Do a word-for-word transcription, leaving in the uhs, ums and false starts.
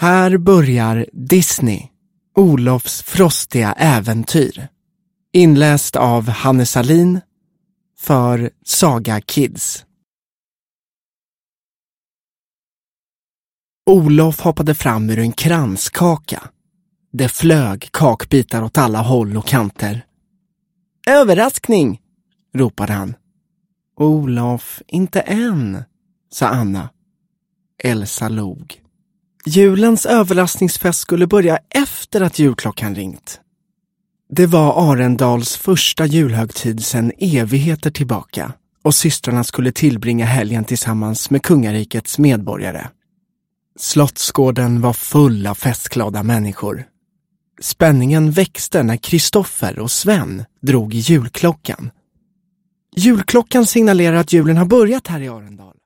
Här börjar Disney, Olofs frostiga äventyr. Inläst av Hannes Alin för Saga Kids. Olof hoppade fram ur en kranskaka. Det flög kakbitar åt alla håll och kanter. Överraskning, ropade han. Olof, inte än, sa Anna. Elsa log. Julens överraskningsfest skulle börja efter att julklockan ringt. Det var Arendals första julhögtid sedan evigheter tillbaka och systrarna skulle tillbringa helgen tillsammans med kungarikets medborgare. Slottsgården var full av festglada människor. Spänningen växte när Kristoffer och Sven drog i julklockan. Julklockan signalerar att julen har börjat här i Arendal.